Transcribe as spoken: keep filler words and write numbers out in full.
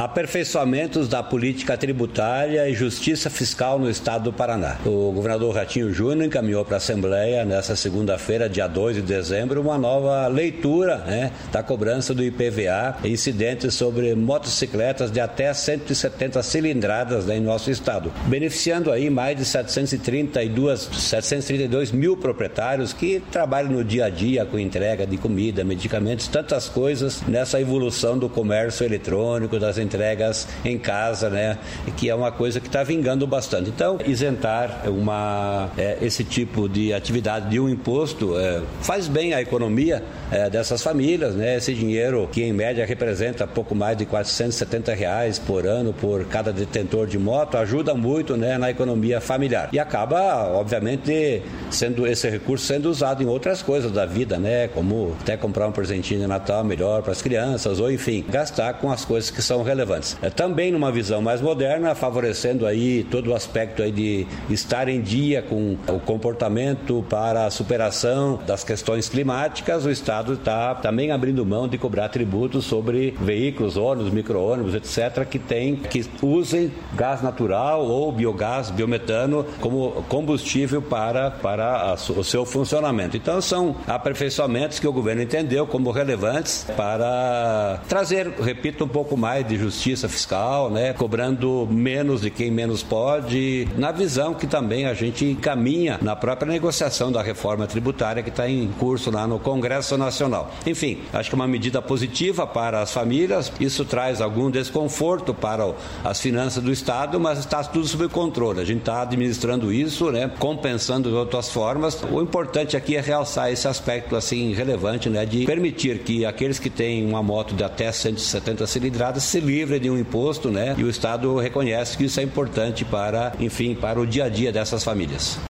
Aperfeiçoamentos da política tributária e justiça fiscal no estado do Paraná. O governador Ratinho Júnior encaminhou para a Assembleia, nessa segunda-feira, dia dois de dezembro, uma nova leitura, né, da cobrança do I P V A e incidentes sobre motocicletas de até cento e setenta cilindradas, né, em nosso estado, beneficiando aí mais de setecentos e trinta e dois mil proprietários que trabalham no dia a dia com entrega de comida, medicamentos, tantas coisas nessa evolução do comércio eletrônico, das entregas em casa, né, que é uma coisa que está vingando bastante. Então, isentar uma, é, esse tipo de atividade de um imposto é, faz bem à economia é, dessas famílias, né, esse dinheiro que em média representa pouco mais de quatrocentos e setenta reais por ano por cada detentor de moto, ajuda muito, né, na economia familiar. E acaba, obviamente, sendo esse recurso sendo usado em outras coisas da vida, né, como até comprar um presentinho de Natal melhor para as crianças, ou enfim, gastar com as coisas que são relevantes. É, também numa visão mais moderna, favorecendo aí todo o aspecto aí de estar em dia com o comportamento para a superação das questões climáticas, o Estado está também abrindo mão de cobrar tributos sobre veículos, ônibus, micro-ônibus, etcétera, que tem, que usem gás natural ou biogás, biometano como combustível para, para a, o seu funcionamento. Então são aperfeiçoamentos que o governo entendeu como relevantes para trazer, repito, um pouco mais de justiça fiscal, né, cobrando menos de quem menos pode, na visão que também a gente encaminha na própria negociação da reforma tributária que está em curso lá no Congresso Nacional. Enfim, acho que é uma medida positiva para as famílias, isso traz algum desconforto para as finanças do Estado, mas está tudo sob controle. A gente está administrando isso, né, compensando de outras formas. O importante aqui é realçar esse aspecto assim relevante, né, de permitir que aqueles que têm uma moto de até cento e setenta cilindradas se livrem de um imposto, né, e o Estado reconhece que isso é importante para, enfim, para o dia a dia dessas famílias.